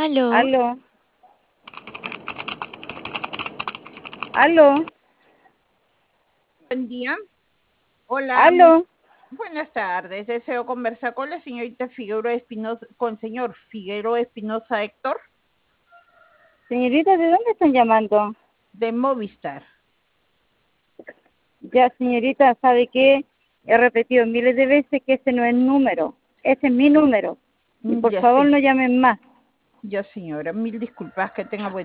Aló, Aló, aló, Buen día. Hola, muy aló. buenas tardes. Deseo conversar con la señorita Figueroa Espinosa, con señor Figueroa Espinosa Héctor, Señorita, ¿de dónde están llamando? de Movistar. Ya, señorita, ¿sabe qué? He repetido miles de veces que ese no es número. Ese es mi número. Y por Ya favor sé, no llamen más. ya señora, mil disculpas, que tenga buen